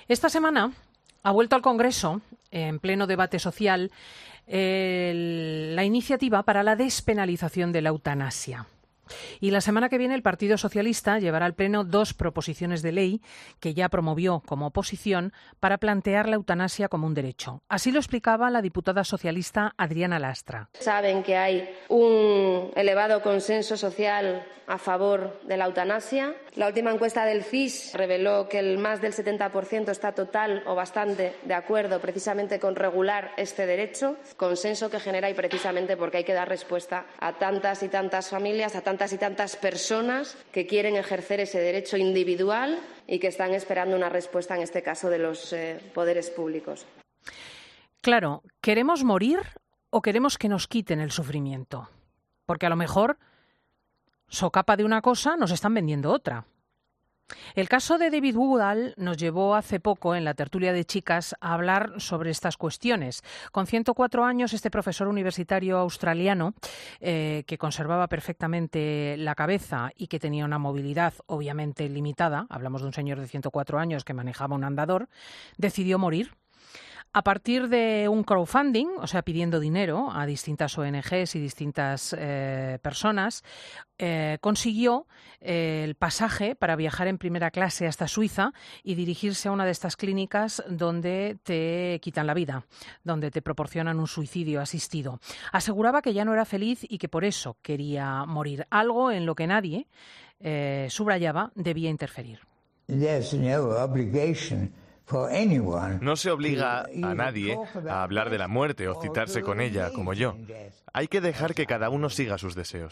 Esta semana ha vuelto al Congreso, en pleno debate social, la iniciativa para la despenalización de la eutanasia. Y la semana que viene el Partido Socialista llevará al Pleno 2 proposiciones de ley que ya promovió como oposición para plantear la eutanasia como un derecho. Así lo explicaba la diputada socialista Adriana Lastra. Saben que hay un elevado consenso social a favor de la eutanasia. La última encuesta del CIS reveló que más del 70% está total o bastante de acuerdo precisamente con regular este derecho, consenso que genera y precisamente porque hay que dar respuesta a tantas y tantas familias, a tantas y tantas personas que quieren ejercer ese derecho individual y que están esperando una respuesta, en este caso, de los poderes públicos. Claro, ¿queremos morir o queremos que nos quiten el sufrimiento? Porque a lo mejor, socapa de una cosa, nos están vendiendo otra. El caso de David Woodall nos llevó hace poco en la tertulia de chicas a hablar sobre estas cuestiones. Con 104 años, este profesor universitario australiano, que conservaba perfectamente la cabeza y que tenía una movilidad obviamente limitada, hablamos de un señor de 104 años que manejaba un andador, decidió morir. A partir de un crowdfunding, o sea, pidiendo dinero a distintas ONGs y distintas personas, consiguió el pasaje para viajar en primera clase hasta Suiza y dirigirse a una de estas clínicas donde te quitan la vida, donde te proporcionan un suicidio asistido. Aseguraba que ya no era feliz y que por eso quería morir, algo en lo que nadie, subrayaba, debía interferir. No se obliga a nadie a hablar de la muerte o citarse con ella, como yo. Hay que dejar que cada uno siga sus deseos.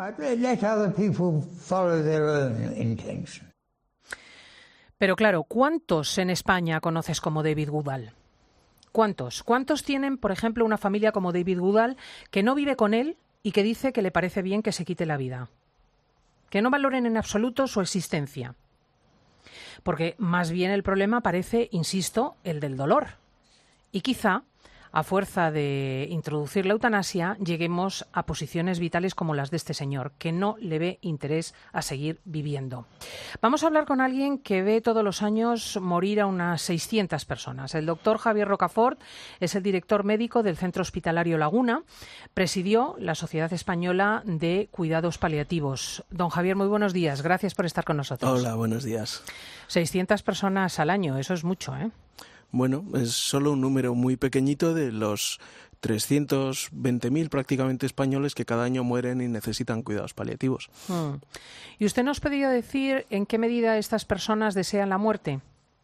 Pero claro, ¿cuántos en España conoces como David Woodall? ¿Cuántos? ¿Cuántos tienen, por ejemplo, una familia como David Woodall que no vive con él y que dice que le parece bien que se quite la vida? Que no valoren en absoluto su existencia. Porque más bien el problema parece, insisto, el del dolor. Y quizá, a fuerza de introducir la eutanasia, lleguemos a posiciones vitales como las de este señor, que no le ve interés a seguir viviendo. Vamos a hablar con alguien que ve todos los años morir a unas 600 personas. El doctor Javier Rocafort es el director médico del Centro Hospitalario Laguna. Presidió la Sociedad Española de Cuidados Paliativos. Don Javier, muy buenos días. Gracias por estar con nosotros. Hola, buenos días. 600 personas al año, eso es mucho, ¿eh? Bueno, es solo un número muy pequeñito de los 320.000 prácticamente españoles que cada año mueren y necesitan cuidados paliativos. ¿Y usted nos podría decir en qué medida estas personas desean la muerte?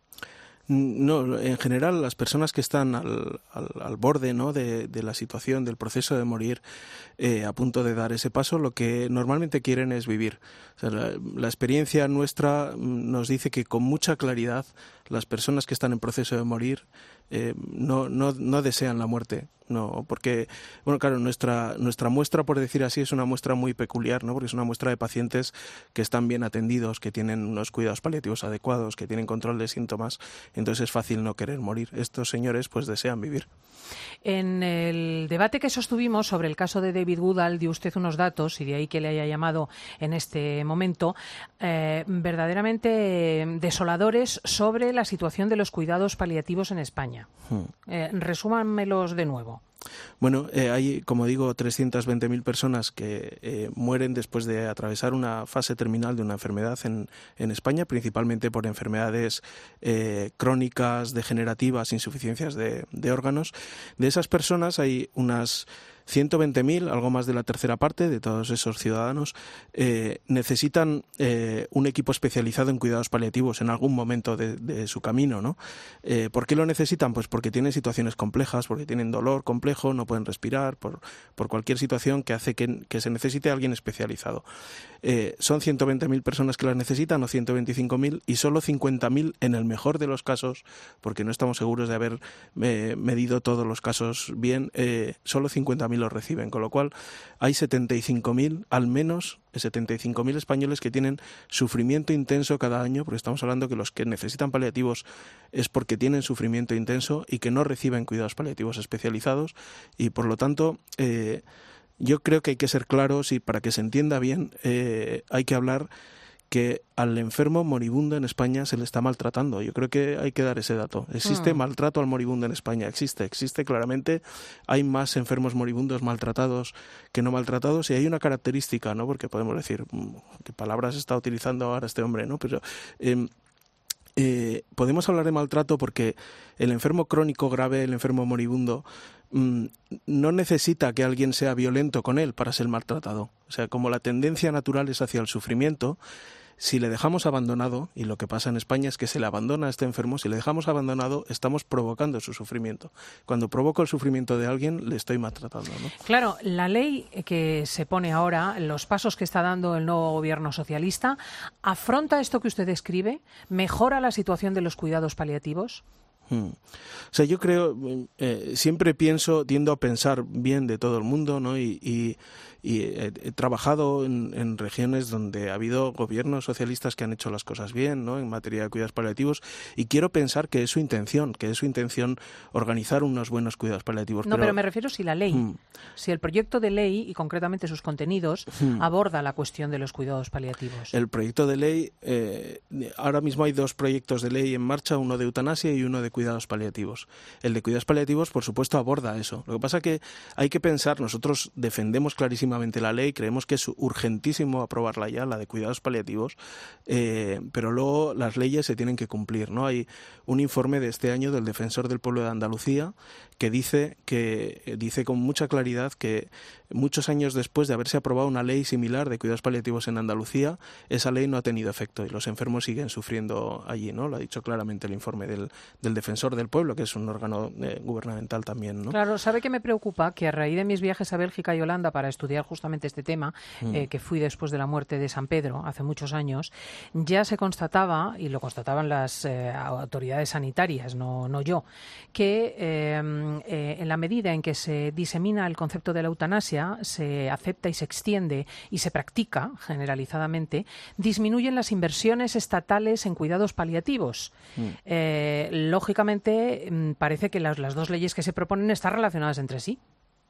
No, en general las personas que están al borde, ¿no?, de la situación, del proceso de morir, a punto de dar ese paso, lo que normalmente quieren es vivir. O sea, la experiencia nuestra nos dice que con mucha claridad las personas que están en proceso de morir no desean la muerte. No, porque, bueno, claro, nuestra muestra, por decir así, es una muestra muy peculiar, ¿no? Porque es una muestra de pacientes que están bien atendidos, que tienen unos cuidados paliativos adecuados, que tienen control de síntomas, entonces es fácil no querer morir. Estos señores, pues, desean vivir. En el debate que sostuvimos sobre el caso de David Woodall, dio usted unos datos, y de ahí que le haya llamado en este momento, verdaderamente desoladores sobre la situación de los cuidados paliativos en España. Resúmanmelos de nuevo. Bueno, hay, como digo, 320.000 personas que mueren después de atravesar una fase terminal de una enfermedad en España, principalmente por enfermedades crónicas, degenerativas, insuficiencias de órganos. De esas personas hay unas 120.000, algo más de la tercera parte de todos esos ciudadanos, necesitan un equipo especializado en cuidados paliativos en algún momento de su camino, ¿no? ¿Por qué lo necesitan? Pues porque tienen situaciones complejas, porque tienen dolor complejo, no pueden respirar, por cualquier situación que hace que se necesite alguien especializado. Son 120.000 personas que las necesitan o 125.000 y solo 50.000 en el mejor de los casos, porque no estamos seguros de haber medido todos los casos bien, solo 50.000 los reciben, con lo cual hay 75.000, al menos 75.000 españoles que tienen sufrimiento intenso cada año, porque estamos hablando que los que necesitan paliativos es porque tienen sufrimiento intenso y que no reciben cuidados paliativos especializados y por lo tanto yo creo que hay que ser claros y para que se entienda bien hay que hablar que al enfermo moribundo en España se le está maltratando. Yo creo que hay que dar ese dato. Existe maltrato al moribundo en España, existe claramente. Hay más enfermos moribundos maltratados que no maltratados, y hay una característica, ¿no? Porque podemos decir, ¿qué palabras está utilizando ahora este hombre, ¿no? Pero podemos hablar de maltrato porque el enfermo crónico grave, el enfermo moribundo, no necesita que alguien sea violento con él para ser maltratado. O sea, como la tendencia natural es hacia el sufrimiento, si le dejamos abandonado, y lo que pasa en España es que se le abandona a este enfermo, si le dejamos abandonado, estamos provocando su sufrimiento. Cuando provoco el sufrimiento de alguien, le estoy maltratando, ¿no? Claro, la ley que se pone ahora, los pasos que está dando el nuevo gobierno socialista, ¿afronta esto que usted describe? ¿Mejora la situación de los cuidados paliativos? O sea, yo creo, siempre tiendo a pensar bien de todo el mundo, ¿no? Y he trabajado en regiones donde ha habido gobiernos socialistas que han hecho las cosas bien, ¿no? En materia de cuidados paliativos, y quiero pensar que es su intención organizar unos buenos cuidados paliativos. No, pero me refiero si la ley, si el proyecto de ley y concretamente sus contenidos aborda la cuestión de los cuidados paliativos. El proyecto de ley, ahora mismo hay 2 proyectos de ley en marcha, uno de eutanasia y uno de cuidados paliativos. El de cuidados paliativos, por supuesto, aborda eso. Lo que pasa es que hay que pensar, nosotros defendemos clarísimamente la ley, creemos que es urgentísimo aprobarla ya, la de cuidados paliativos, pero luego las leyes se tienen que cumplir, ¿no? Hay un informe de este año del Defensor del Pueblo de Andalucía que dice con mucha claridad que muchos años después de haberse aprobado una ley similar de cuidados paliativos en Andalucía, esa ley no ha tenido efecto y los enfermos siguen sufriendo allí, ¿no? Lo ha dicho claramente el informe del Defensor del Pueblo, que es un órgano gubernamental también, ¿no? Claro, ¿sabe qué me preocupa? Que a raíz de mis viajes a Bélgica y Holanda para estudiar justamente este tema, que fui después de la muerte de San Pedro hace muchos años, ya se constataba, y lo constataban las autoridades sanitarias, no yo, que en la medida en que se disemina el concepto de la eutanasia, se acepta y se extiende y se practica generalizadamente, disminuyen las inversiones estatales en cuidados paliativos. Lógicamente, parece que las 2 leyes que se proponen están relacionadas entre sí.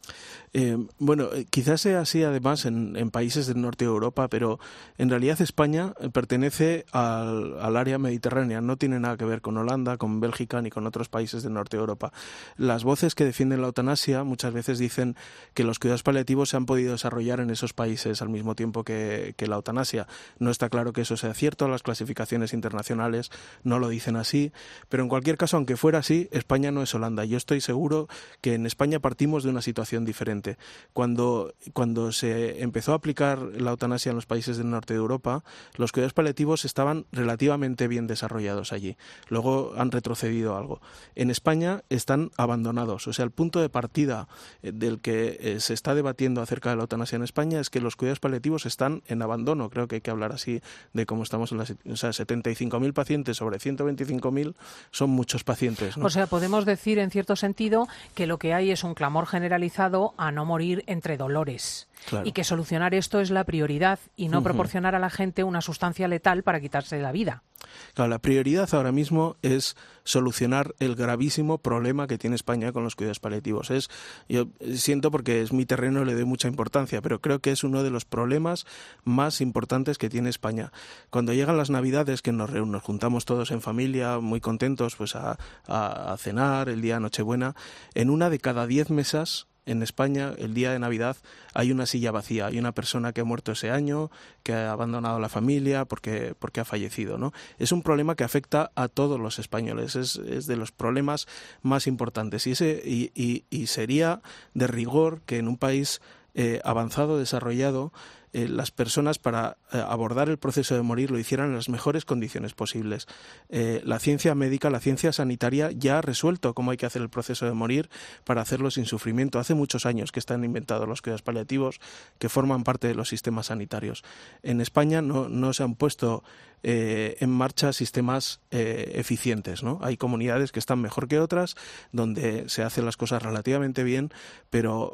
Quizás sea así además en países del norte de Europa, pero en realidad España pertenece al área mediterránea, no tiene nada que ver con Holanda, con Bélgica ni con otros países del norte de Europa. Las voces que defienden la eutanasia muchas veces dicen que los cuidados paliativos se han podido desarrollar en esos países al mismo tiempo que la eutanasia. No está claro que eso sea cierto, las clasificaciones internacionales no lo dicen así, pero en cualquier caso, aunque fuera así, España no es Holanda. Yo estoy seguro que en España partimos de una situación diferente. Cuando se empezó a aplicar la eutanasia en los países del norte de Europa, los cuidados paliativos estaban relativamente bien desarrollados allí. Luego han retrocedido algo. En España están abandonados. O sea, el punto de partida del que se está debatiendo acerca de la eutanasia en España es que los cuidados paliativos están en abandono. Creo que hay que hablar así de cómo estamos en 75.000 pacientes sobre 125.000 son muchos pacientes, ¿no? O sea, podemos decir en cierto sentido que lo que hay es un clamor generalizado a no morir entre dolores. Claro. Y que solucionar esto es la prioridad y no proporcionar a la gente una sustancia letal para quitarse la vida. Claro, la prioridad ahora mismo es solucionar el gravísimo problema que tiene España con los cuidados paliativos. Yo siento porque es mi terreno, le doy mucha importancia, pero creo que es uno de los problemas más importantes que tiene España. Cuando llegan las Navidades, que nos juntamos todos en familia, muy contentos pues a cenar el día de Nochebuena, en una de cada 10 mesas en España, el día de Navidad, hay una silla vacía, hay una persona que ha muerto ese año, que ha abandonado la familia porque ha fallecido, ¿no? Es un problema que afecta a todos los españoles, es de los problemas más importantes y sería de rigor que en un país avanzado, desarrollado, las personas para abordar el proceso de morir lo hicieran en las mejores condiciones posibles. La ciencia médica, la ciencia sanitaria ya ha resuelto cómo hay que hacer el proceso de morir para hacerlo sin sufrimiento. Hace muchos años que están inventados los cuidados paliativos que forman parte de los sistemas sanitarios. En España no se han puesto en marcha sistemas eficientes, ¿no? Hay comunidades que están mejor que otras, donde se hacen las cosas relativamente bien, pero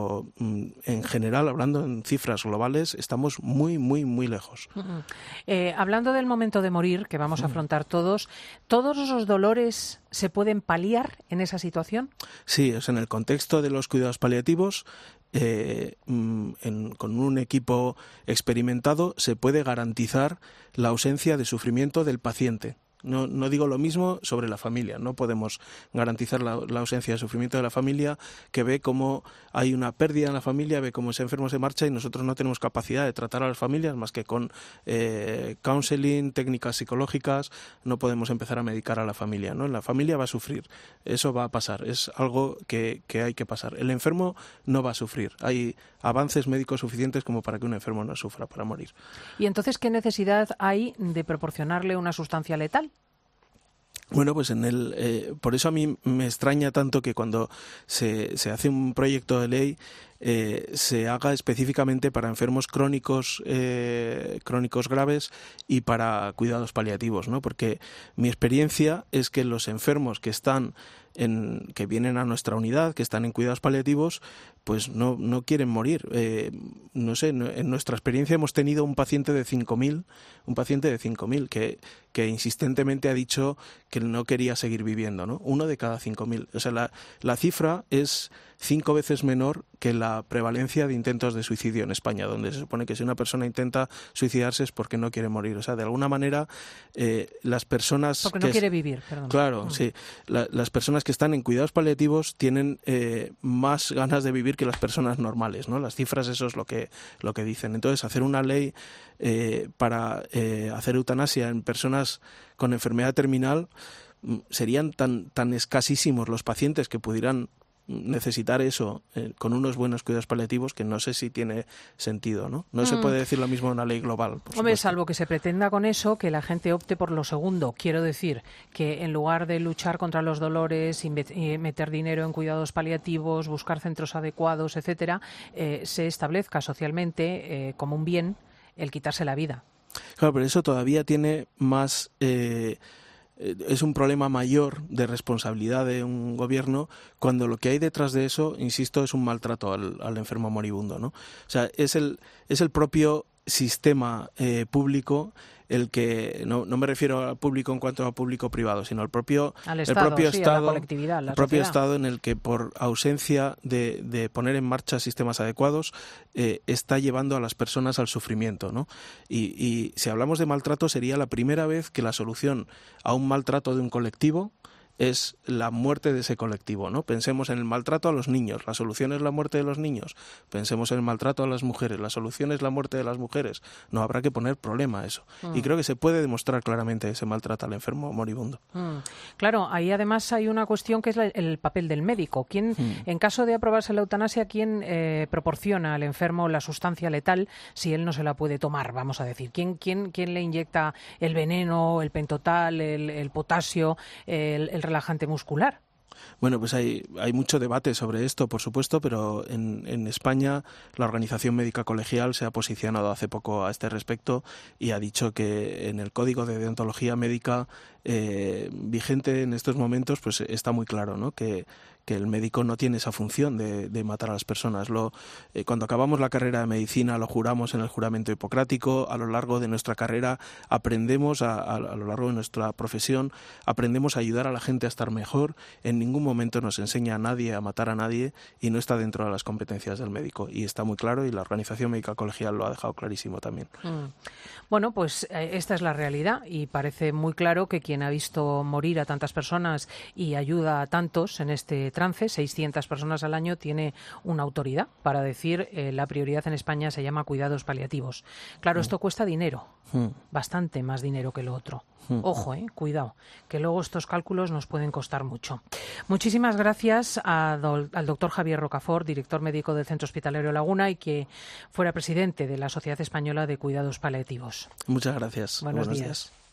en general, hablando en cifras globales, estamos muy, muy, muy lejos. Hablando del momento de morir, que vamos a afrontar todos esos dolores se pueden paliar en esa situación. Sí, en el contexto de los cuidados paliativos, con un equipo experimentado se puede garantizar la ausencia de sufrimiento del paciente. No digo lo mismo sobre la familia. No podemos garantizar la ausencia de sufrimiento de la familia, que ve cómo hay una pérdida en la familia, ve cómo ese enfermo se marcha y nosotros no tenemos capacidad de tratar a las familias más que con counseling, técnicas psicológicas. No podemos empezar a medicar a la familia, ¿no? La familia va a sufrir. Eso va a pasar. Es algo que hay que pasar. El enfermo no va a sufrir. Hay avances médicos suficientes como para que un enfermo no sufra para morir. ¿Y entonces qué necesidad hay de proporcionarle una sustancia letal? Bueno, pues por eso a mí me extraña tanto que cuando se hace un proyecto de ley se haga específicamente para enfermos crónicos graves y para cuidados paliativos, ¿no? Porque mi experiencia es que los enfermos que vienen a nuestra unidad, que están en cuidados paliativos, pues no quieren morir. No sé, en nuestra experiencia hemos tenido un paciente de 5.000 que insistentemente ha dicho que no quería seguir viviendo, ¿no? 1 de cada 5.000. O sea, la cifra es 5 veces menor que la prevalencia de intentos de suicidio en España, donde se supone que si una persona intenta suicidarse es porque no quiere morir. O sea, de alguna manera, las personas... Porque no quiere vivir, perdón. Claro, sí. Las personas que están en cuidados paliativos tienen más ganas de vivir que las personas normales, ¿no? Las cifras, eso es lo que dicen. Entonces, hacer una ley para hacer eutanasia en personas con enfermedad terminal, serían tan escasísimos los pacientes que pudieran necesitar eso con unos buenos cuidados paliativos, que no sé si tiene sentido, ¿no? No se puede decir lo mismo en una ley global. Hombre, salvo que se pretenda con eso que la gente opte por lo segundo. Quiero decir que en lugar de luchar contra los dolores y meter dinero en cuidados paliativos, buscar centros adecuados, etcétera, se establezca socialmente como un bien el quitarse la vida. Claro, pero eso todavía tiene más... es un problema mayor de responsabilidad de un gobierno cuando lo que hay detrás de eso, insisto, es un maltrato al enfermo moribundo, ¿no? O sea, es el propio sistema público el que, no me refiero al público en cuanto a público privado, sino al propio Estado en el que por ausencia de poner en marcha sistemas adecuados está llevando a las personas al sufrimiento, ¿no? Y si hablamos de maltrato, sería la primera vez que la solución a un maltrato de un colectivo es la muerte de ese colectivo, ¿no? Pensemos en el maltrato a los niños, la solución es la muerte de los niños. Pensemos en el maltrato a las mujeres, la solución es la muerte de las mujeres. No habrá que poner problema a eso. Y creo que se puede demostrar claramente ese maltrato al enfermo moribundo. Claro, ahí además hay una cuestión que es el papel del médico. ¿Quién, en caso de aprobarse la eutanasia, quién proporciona al enfermo la sustancia letal si él no se la puede tomar, vamos a decir? ¿Quién le inyecta el veneno, el pentotal, el potasio, el relajante muscular? Bueno, pues hay mucho debate sobre esto, por supuesto, pero en España la Organización Médica Colegial se ha posicionado hace poco a este respecto y ha dicho que en el Código de Deontología Médica vigente en estos momentos, pues está muy claro, ¿no? Que el médico no tiene esa función de matar a las personas. Cuando acabamos la carrera de medicina lo juramos en el juramento hipocrático. A lo largo de nuestra carrera aprendemos, a lo largo de nuestra profesión, aprendemos a ayudar a la gente a estar mejor. En ningún momento nos enseña a nadie a matar a nadie y no está dentro de las competencias del médico. Y está muy claro y la Organización Médica Colegial lo ha dejado clarísimo también. Bueno, pues esta es la realidad y parece muy claro que quien ha visto morir a tantas personas y ayuda a tantos en este trance, 600 personas al año, tiene una autoridad para decir la prioridad en España se llama cuidados paliativos. Claro, esto cuesta dinero, bastante más dinero que lo otro. Ojo, cuidado, que luego estos cálculos nos pueden costar mucho. Muchísimas gracias al doctor Javier Rocafort, director médico del Centro Hospitalario Laguna y que fuera presidente de la Sociedad Española de Cuidados Paliativos. Muchas gracias. Buenos días.